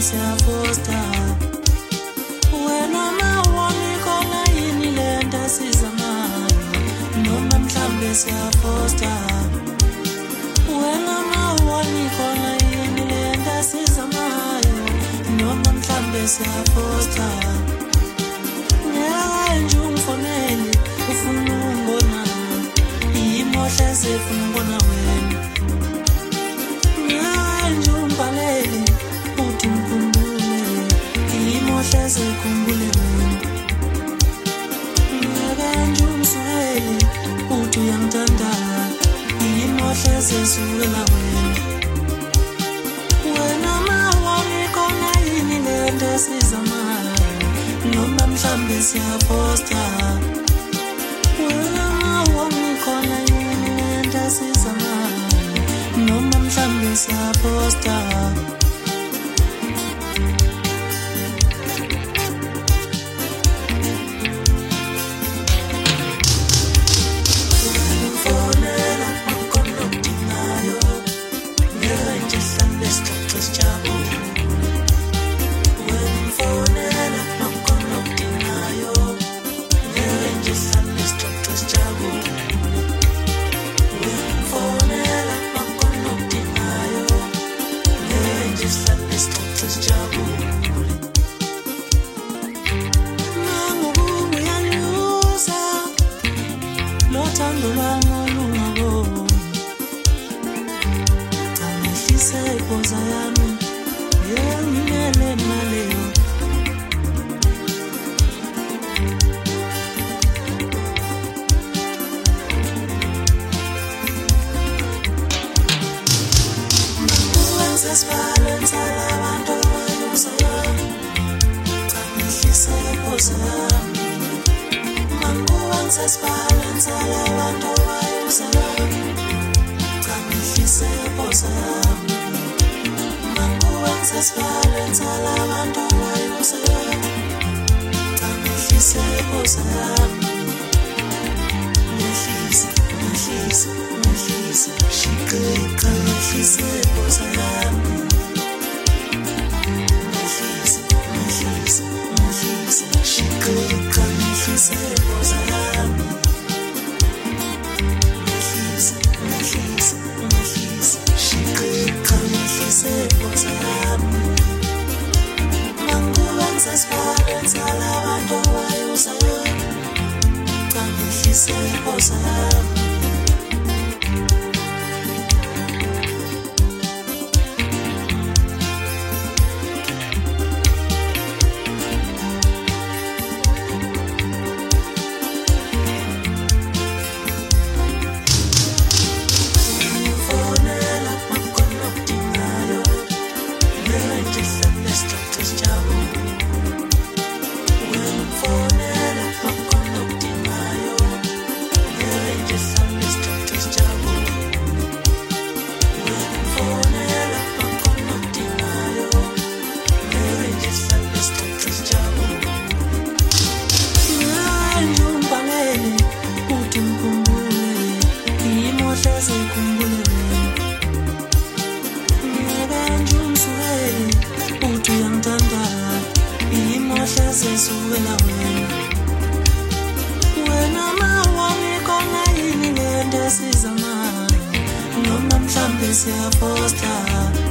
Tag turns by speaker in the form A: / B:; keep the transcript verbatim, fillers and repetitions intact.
A: siyafosta wena mawoni khona yini lento sizamayo noma mhlambe siyafosta wena mawoni khona yini lento sizamayo noma mhlambe siyafosta nje umfonele ufuna ungona imohle sefuna ungona wena nje umbhalele uthi ngikhumbule imohle sekhumbule wena nje umswele uthi uyangithanda imohle sesukela wena wena mawoni khona yini lento sizamayo noma mhlambe siyafosta wena mawoni khona yini lento sizamayo noma mhlambe siyafosta siyafosta